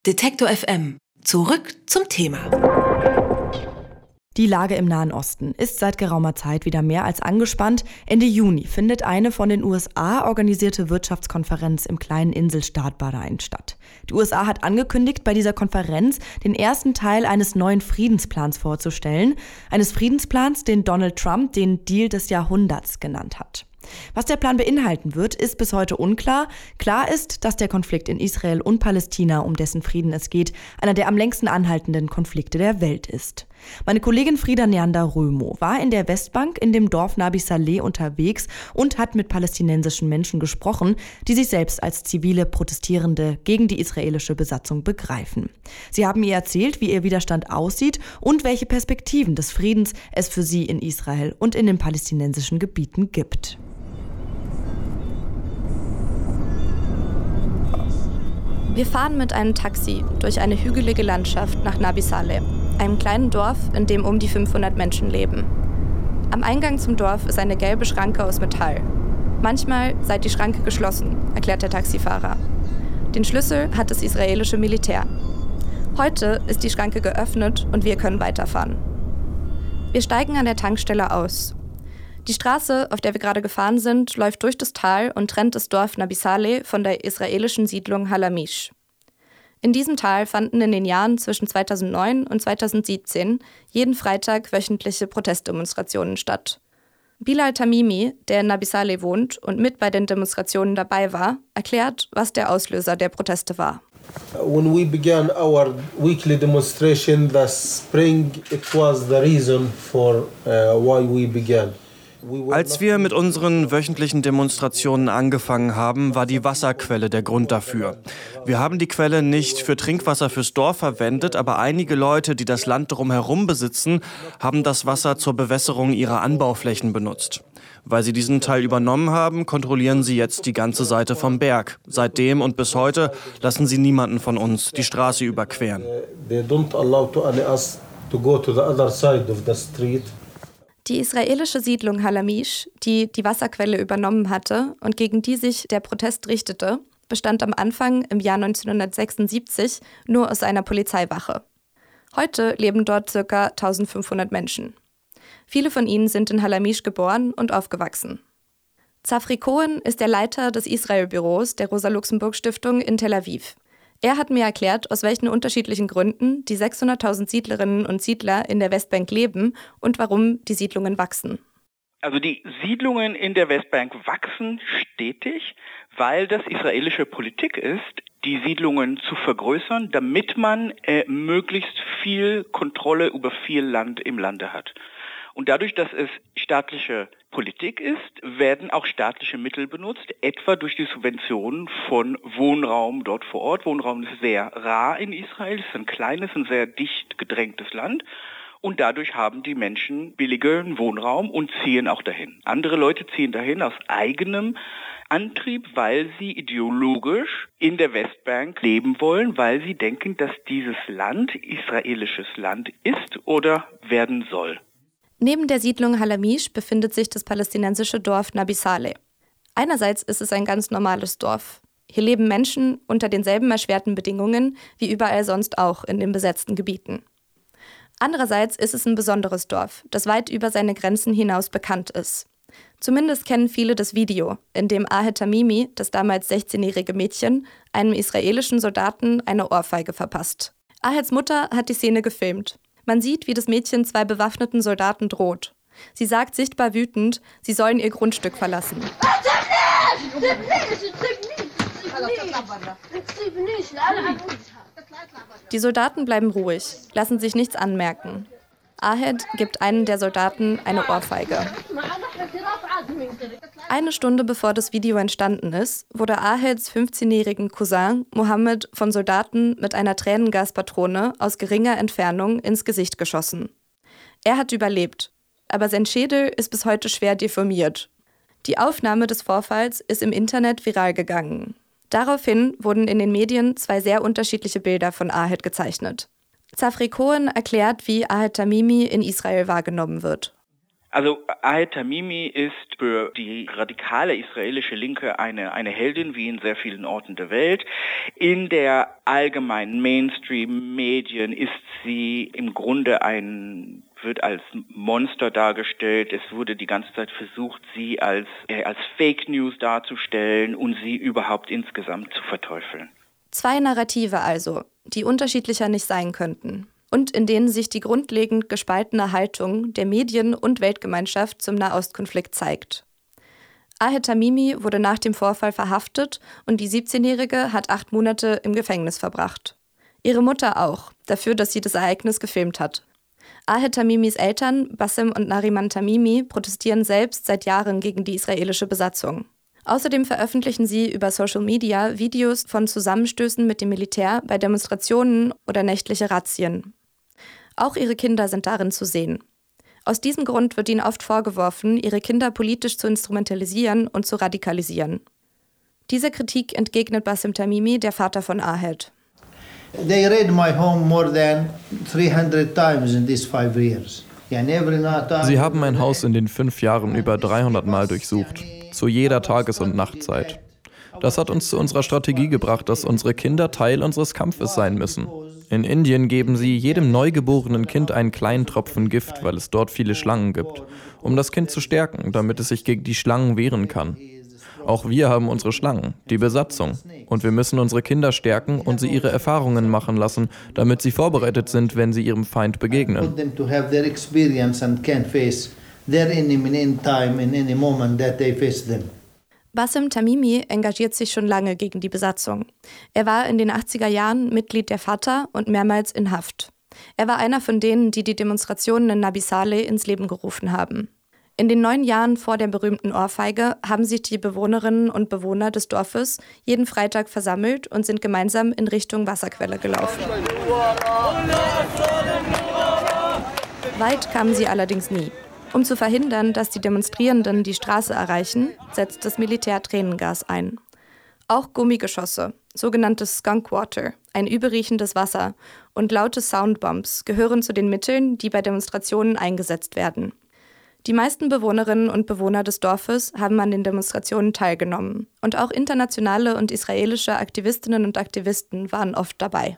Detektor FM. Zurück zum Thema. Die Lage im Nahen Osten ist seit geraumer Zeit wieder mehr als angespannt. Ende Juni findet eine von den USA organisierte Wirtschaftskonferenz im kleinen Inselstaat Bahrain statt. Die USA hat angekündigt, bei dieser Konferenz den ersten Teil eines neuen Friedensplans vorzustellen. Eines Friedensplans, den Donald Trump den Deal des Jahrhunderts genannt hat. Was der Plan beinhalten wird, ist bis heute unklar. Klar ist, dass der Konflikt in Israel und Palästina, um dessen Frieden es geht, einer der am längsten anhaltenden Konflikte der Welt ist. Meine Kollegin Frieda Neander-Römo war in der Westbank in dem Dorf Nabi Saleh unterwegs und hat mit palästinensischen Menschen gesprochen, die sich selbst als zivile Protestierende gegen die israelische Besatzung begreifen. Sie haben ihr erzählt, wie ihr Widerstand aussieht und welche Perspektiven des Friedens es für sie in Israel und in den palästinensischen Gebieten gibt. Wir fahren mit einem Taxi durch eine hügelige Landschaft nach Nabi Saleh, einem kleinen Dorf, in dem um die 500 Menschen leben. Am Eingang zum Dorf ist eine gelbe Schranke aus Metall. Manchmal sei die Schranke geschlossen, erklärt der Taxifahrer. Den Schlüssel hat das israelische Militär. Heute ist die Schranke geöffnet und wir können weiterfahren. Wir steigen an der Tankstelle aus. Die Straße, auf der wir gerade gefahren sind, läuft durch das Tal und trennt das Dorf Nabi Saleh von der israelischen Siedlung Halamish. In diesem Tal fanden in den Jahren zwischen 2009 und 2017 jeden Freitag wöchentliche Protestdemonstrationen statt. Bilal Tamimi, der in Nabi Saleh wohnt und mit bei den Demonstrationen dabei war, erklärt, was der Auslöser der Proteste war. When we began our weekly demonstration this spring, it was the reason for why we began. Als wir mit unseren wöchentlichen Demonstrationen angefangen haben, war die Wasserquelle der Grund dafür. Wir haben die Quelle nicht für Trinkwasser fürs Dorf verwendet, aber einige Leute, die das Land drumherum besitzen, haben das Wasser zur Bewässerung ihrer Anbauflächen benutzt. Weil sie diesen Teil übernommen haben, kontrollieren sie jetzt die ganze Seite vom Berg. Seitdem und bis heute lassen sie niemanden von uns die Straße überqueren. They don't allow us to go to the other side of the street. Die israelische Siedlung Halamish, die die Wasserquelle übernommen hatte und gegen die sich der Protest richtete, bestand am Anfang im Jahr 1976 nur aus einer Polizeiwache. Heute leben dort ca. 1500 Menschen. Viele von ihnen sind in Halamish geboren und aufgewachsen. Zafri Cohen ist der Leiter des Israel-Büros der Rosa-Luxemburg-Stiftung in Tel Aviv. Er hat mir erklärt, aus welchen unterschiedlichen Gründen die 600.000 Siedlerinnen und Siedler in der Westbank leben und warum die Siedlungen wachsen. Also die Siedlungen in der Westbank wachsen stetig, weil das israelische Politik ist, die Siedlungen zu vergrößern, damit man möglichst viel Kontrolle über viel Land im Lande hat. Und dadurch, dass es staatliche Politik ist, werden auch staatliche Mittel benutzt, etwa durch die Subventionen von Wohnraum dort vor Ort. Wohnraum ist sehr rar in Israel, es ist ein kleines und sehr dicht gedrängtes Land. Und dadurch haben die Menschen billigen Wohnraum und ziehen auch dahin. Andere Leute ziehen dahin aus eigenem Antrieb, weil sie ideologisch in der Westbank leben wollen, weil sie denken, dass dieses Land israelisches Land ist oder werden soll. Neben der Siedlung Halamish befindet sich das palästinensische Dorf Nabi Saleh. Einerseits ist es ein ganz normales Dorf. Hier leben Menschen unter denselben erschwerten Bedingungen wie überall sonst auch in den besetzten Gebieten. Andererseits ist es ein besonderes Dorf, das weit über seine Grenzen hinaus bekannt ist. Zumindest kennen viele das Video, in dem Ahed Tamimi, das damals 16-jährige Mädchen, einem israelischen Soldaten eine Ohrfeige verpasst. Aheds Mutter hat die Szene gefilmt. Man sieht, wie das Mädchen zwei bewaffneten Soldaten droht. Sie sagt sichtbar wütend, sie sollen ihr Grundstück verlassen. Die Soldaten bleiben ruhig, lassen sich nichts anmerken. Ahed gibt einem der Soldaten eine Ohrfeige. Eine Stunde bevor das Video entstanden ist, wurde Aheds 15-jährigen Cousin Mohammed von Soldaten mit einer Tränengaspatrone aus geringer Entfernung ins Gesicht geschossen. Er hat überlebt, aber sein Schädel ist bis heute schwer deformiert. Die Aufnahme des Vorfalls ist im Internet viral gegangen. Daraufhin wurden in den Medien zwei sehr unterschiedliche Bilder von Ahed gezeichnet. Zafri Cohen erklärt, wie Ahed Tamimi in Israel wahrgenommen wird. Also Ahed Tamimi ist für die radikale israelische Linke eine Heldin, wie in sehr vielen Orten der Welt. In der allgemeinen Mainstream-Medien ist sie im Grunde wird als Monster dargestellt. Es wurde die ganze Zeit versucht, sie als Fake News darzustellen und sie überhaupt insgesamt zu verteufeln. 2 Narrative also, die unterschiedlicher nicht sein könnten. Und in denen sich die grundlegend gespaltene Haltung der Medien und Weltgemeinschaft zum Nahostkonflikt zeigt. Ahed Tamimi wurde nach dem Vorfall verhaftet und die 17-Jährige hat 8 Monate im Gefängnis verbracht. Ihre Mutter auch, dafür, dass sie das Ereignis gefilmt hat. Ahed Tamimis Eltern, Bassem und Nariman Tamimi, protestieren selbst seit Jahren gegen die israelische Besatzung. Außerdem veröffentlichen sie über Social Media Videos von Zusammenstößen mit dem Militär bei Demonstrationen oder nächtliche Razzien. Auch ihre Kinder sind darin zu sehen. Aus diesem Grund wird ihnen oft vorgeworfen, ihre Kinder politisch zu instrumentalisieren und zu radikalisieren. Dieser Kritik entgegnet Bassem Tamimi, der Vater von Ahed. They raid my home more than 300 times in these 5 years. Sie haben mein Haus in den 5 Jahren über 300 Mal durchsucht, zu jeder Tages- und Nachtzeit. Das hat uns zu unserer Strategie gebracht, dass unsere Kinder Teil unseres Kampfes sein müssen. In Indien geben sie jedem neugeborenen Kind einen kleinen Tropfen Gift, weil es dort viele Schlangen gibt, um das Kind zu stärken, damit es sich gegen die Schlangen wehren kann. Auch wir haben unsere Schlangen, die Besatzung. Und wir müssen unsere Kinder stärken und sie ihre Erfahrungen machen lassen, damit sie vorbereitet sind, wenn sie ihrem Feind begegnen. Bassem Tamimi engagiert sich schon lange gegen die Besatzung. Er war in den 80er Jahren Mitglied der Fatah und mehrmals in Haft. Er war einer von denen, die die Demonstrationen in Nabi Saleh ins Leben gerufen haben. In den 9 Jahren vor der berühmten Ohrfeige haben sich die Bewohnerinnen und Bewohner des Dorfes jeden Freitag versammelt und sind gemeinsam in Richtung Wasserquelle gelaufen. Weit kamen sie allerdings nie. Um zu verhindern, dass die Demonstrierenden die Straße erreichen, setzt das Militär Tränengas ein. Auch Gummigeschosse, sogenanntes Skunk Water, ein überriechendes Wasser, und laute Soundbombs gehören zu den Mitteln, die bei Demonstrationen eingesetzt werden. Die meisten Bewohnerinnen und Bewohner des Dorfes haben an den Demonstrationen teilgenommen. Und auch internationale und israelische Aktivistinnen und Aktivisten waren oft dabei.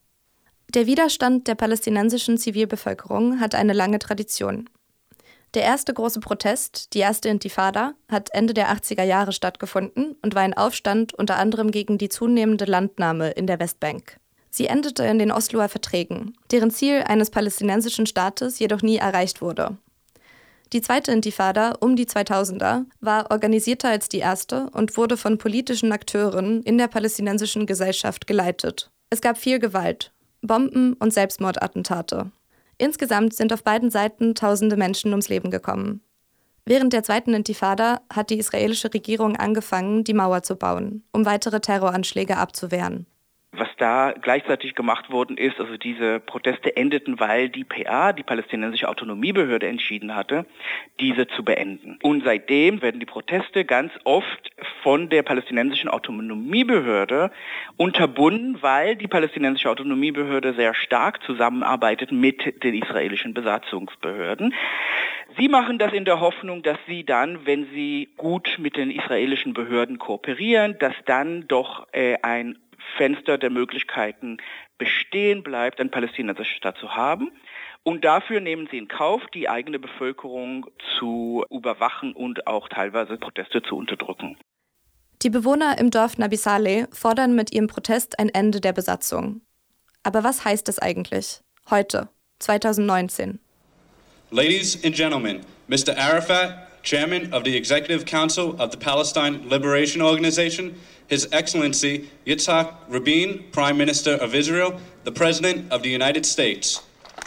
Der Widerstand der palästinensischen Zivilbevölkerung hat eine lange Tradition. Der erste große Protest, die erste Intifada, hat Ende der 80er Jahre stattgefunden und war ein Aufstand unter anderem gegen die zunehmende Landnahme in der Westbank. Sie endete in den Osloer Verträgen, deren Ziel eines palästinensischen Staates jedoch nie erreicht wurde. Die zweite Intifada um die 2000er war organisierter als die erste und wurde von politischen Akteuren in der palästinensischen Gesellschaft geleitet. Es gab viel Gewalt, Bomben und Selbstmordattentate. Insgesamt sind auf beiden Seiten tausende Menschen ums Leben gekommen. Während der zweiten Intifada hat die israelische Regierung angefangen, die Mauer zu bauen, um weitere Terroranschläge abzuwehren. Was da gleichzeitig gemacht worden ist, also diese Proteste endeten, weil die PA, die palästinensische Autonomiebehörde, entschieden hatte, diese zu beenden. Und seitdem werden die Proteste ganz oft von der palästinensischen Autonomiebehörde unterbunden, weil die palästinensische Autonomiebehörde sehr stark zusammenarbeitet mit den israelischen Besatzungsbehörden. Sie machen das in der Hoffnung, dass sie dann, wenn sie gut mit den israelischen Behörden kooperieren, dass dann doch ein Fenster der Möglichkeiten bestehen bleibt, eine palästinensische Stadt zu haben. Und dafür nehmen sie in Kauf, die eigene Bevölkerung zu überwachen und auch teilweise Proteste zu unterdrücken. Die Bewohner im Dorf Nabi Saleh fordern mit ihrem Protest ein Ende der Besatzung. Aber was heißt das eigentlich? Heute, 2019. Ladies and gentlemen, Mr. Arafat, Chairman of the Executive Council of the Palestine Liberation Organization, His Excellency Yitzhak Rabin, Prime Minister of Israel, the President of the United States.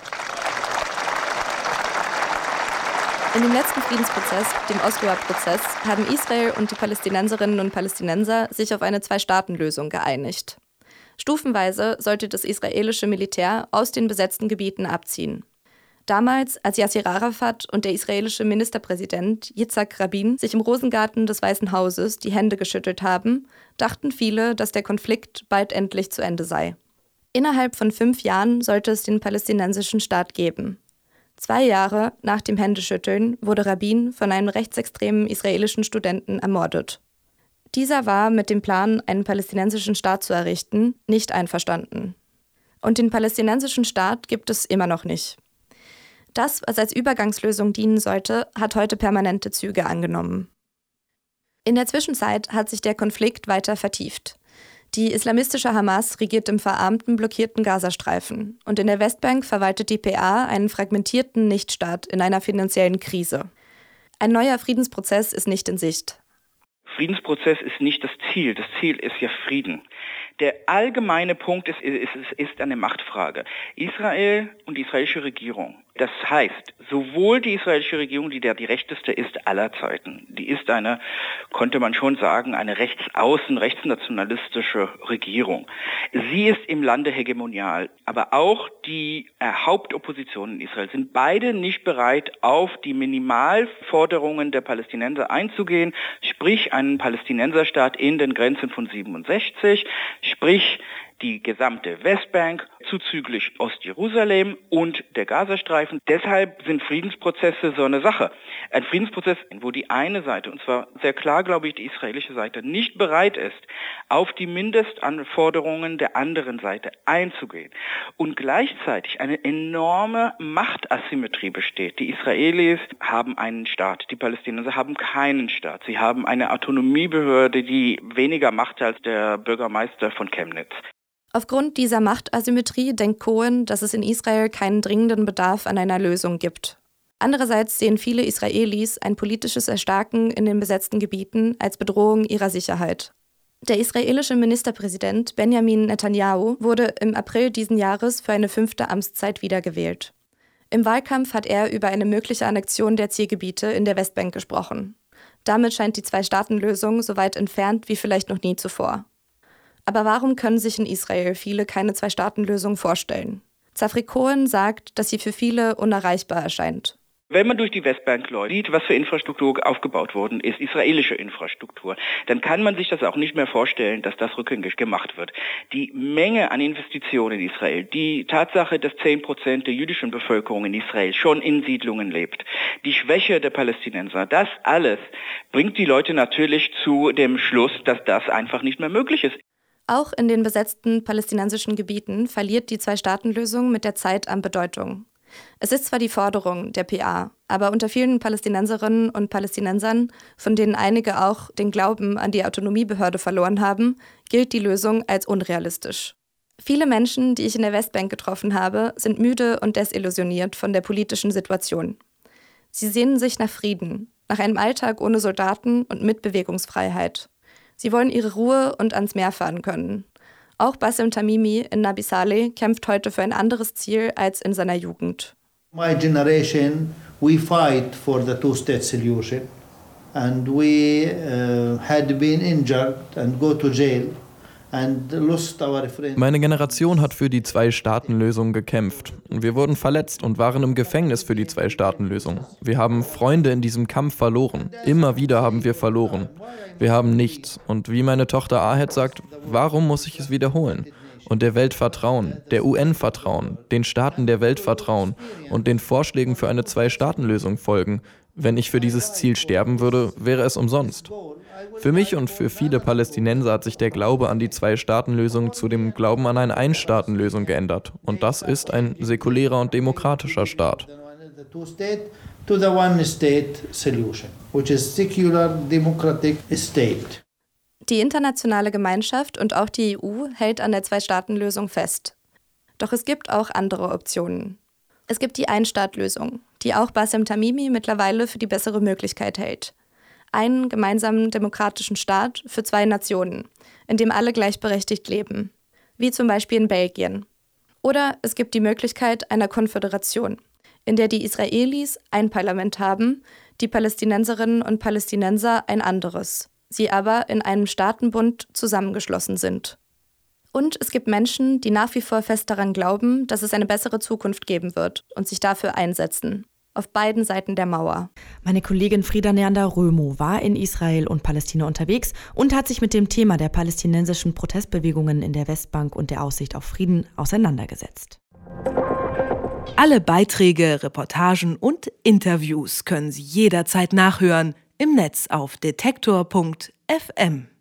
In dem letzten Friedensprozess, dem Osloer Prozess, haben Israel und die Palästinenserinnen und Palästinenser sich auf eine 2-Staaten-Lösung geeinigt. Stufenweise sollte das israelische Militär aus den besetzten Gebieten abziehen. Damals, als Yasser Arafat und der israelische Ministerpräsident Yitzhak Rabin sich im Rosengarten des Weißen Hauses die Hände geschüttelt haben, dachten viele, dass der Konflikt bald endlich zu Ende sei. Innerhalb von 5 Jahren sollte es den palästinensischen Staat geben. 2 Jahre nach dem Händeschütteln wurde Rabin von einem rechtsextremen israelischen Studenten ermordet. Dieser war mit dem Plan, einen palästinensischen Staat zu errichten, nicht einverstanden. Und den palästinensischen Staat gibt es immer noch nicht. Das, was als Übergangslösung dienen sollte, hat heute permanente Züge angenommen. In der Zwischenzeit hat sich der Konflikt weiter vertieft. Die islamistische Hamas regiert im verarmten, blockierten Gazastreifen und in der Westbank verwaltet die PA einen fragmentierten Nichtstaat in einer finanziellen Krise. Ein neuer Friedensprozess ist nicht in Sicht. Friedensprozess ist nicht das Ziel. Das Ziel ist ja Frieden. Der allgemeine Punkt ist eine Machtfrage. Israel und die israelische Regierung. Das heißt, sowohl die israelische Regierung, die die rechteste ist aller Zeiten, die ist eine, konnte man schon sagen, eine rechtsnationalistische Regierung. Sie ist im Lande hegemonial, aber auch die Hauptopposition in Israel sind beide nicht bereit, auf die Minimalforderungen der Palästinenser einzugehen, sprich einen Palästinenserstaat in den Grenzen von 67, sprich die gesamte Westbank, zuzüglich Ostjerusalem und der Gazastreifen. Deshalb sind Friedensprozesse so eine Sache. Ein Friedensprozess, wo die eine Seite, und zwar sehr klar, glaube ich, die israelische Seite, nicht bereit ist, auf die Mindestanforderungen der anderen Seite einzugehen. Und gleichzeitig eine enorme Machtasymmetrie besteht. Die Israelis haben einen Staat, die Palästinenser haben keinen Staat. Sie haben eine Autonomiebehörde, die weniger Macht hat als der Bürgermeister von Chemnitz. Aufgrund dieser Machtasymmetrie denkt Cohen, dass es in Israel keinen dringenden Bedarf an einer Lösung gibt. Andererseits sehen viele Israelis ein politisches Erstarken in den besetzten Gebieten als Bedrohung ihrer Sicherheit. Der israelische Ministerpräsident Benjamin Netanyahu wurde im April diesen Jahres für eine 5. Amtszeit wiedergewählt. Im Wahlkampf hat er über eine mögliche Annexion der Zielgebiete in der Westbank gesprochen. Damit scheint die Zwei-Staaten-Lösung so weit entfernt wie vielleicht noch nie zuvor. Aber warum können sich in Israel viele keine Zwei-Staaten-Lösung vorstellen? Zafri Cohen sagt, dass sie für viele unerreichbar erscheint. Wenn man durch die Westbank sieht, was für Infrastruktur aufgebaut worden ist, israelische Infrastruktur, dann kann man sich das auch nicht mehr vorstellen, dass das rückgängig gemacht wird. Die Menge an Investitionen in Israel, die Tatsache, dass 10% der jüdischen Bevölkerung in Israel schon in Siedlungen lebt, die Schwäche der Palästinenser, das alles bringt die Leute natürlich zu dem Schluss, dass das einfach nicht mehr möglich ist. Auch in den besetzten palästinensischen Gebieten verliert die Zwei-Staaten-Lösung mit der Zeit an Bedeutung. Es ist zwar die Forderung der PA, aber unter vielen Palästinenserinnen und Palästinensern, von denen einige auch den Glauben an die Autonomiebehörde verloren haben, gilt die Lösung als unrealistisch. Viele Menschen, die ich in der Westbank getroffen habe, sind müde und desillusioniert von der politischen Situation. Sie sehnen sich nach Frieden, nach einem Alltag ohne Soldaten und mit Bewegungsfreiheit. Sie wollen ihre Ruhe und ans Meer fahren können. Auch Bassem Tamimi in Nabi Saleh kämpft heute für ein anderes Ziel als in seiner Jugend. My generation, we fight for the two-state solution, and we had been injured and go to jail. Meine Generation hat für die Zwei-Staaten-Lösung gekämpft. Wir wurden verletzt und waren im Gefängnis für die Zwei-Staaten-Lösung. Wir haben Freunde in diesem Kampf verloren. Immer wieder haben wir verloren. Wir haben nichts. Und wie meine Tochter Ahed sagt, warum muss ich es wiederholen? Und der Welt vertrauen, der UN vertrauen, den Staaten der Welt vertrauen und den Vorschlägen für eine Zwei-Staaten-Lösung folgen. Wenn ich für dieses Ziel sterben würde, wäre es umsonst. Für mich und für viele Palästinenser hat sich der Glaube an die Zwei-Staaten-Lösung zu dem Glauben an eine Ein-Staaten-Lösung geändert. Und das ist ein säkulärer und demokratischer Staat. Die internationale Gemeinschaft und auch die EU hält an der Zwei-Staaten-Lösung fest. Doch es gibt auch andere Optionen. Es gibt die Ein-Staat-Lösung, die auch Bassem Tamimi mittlerweile für die bessere Möglichkeit hält. Einen gemeinsamen demokratischen Staat für 2 Nationen, in dem alle gleichberechtigt leben, wie zum Beispiel in Belgien. Oder es gibt die Möglichkeit einer Konföderation, in der die Israelis ein Parlament haben, die Palästinenserinnen und Palästinenser ein anderes, sie aber in einem Staatenbund zusammengeschlossen sind. Und es gibt Menschen, die nach wie vor fest daran glauben, dass es eine bessere Zukunft geben wird und sich dafür einsetzen. Auf beiden Seiten der Mauer. Meine Kollegin Frieda Neander-Römo war in Israel und Palästina unterwegs und hat sich mit dem Thema der palästinensischen Protestbewegungen in der Westbank und der Aussicht auf Frieden auseinandergesetzt. Alle Beiträge, Reportagen und Interviews können Sie jederzeit nachhören im Netz auf detektor.fm.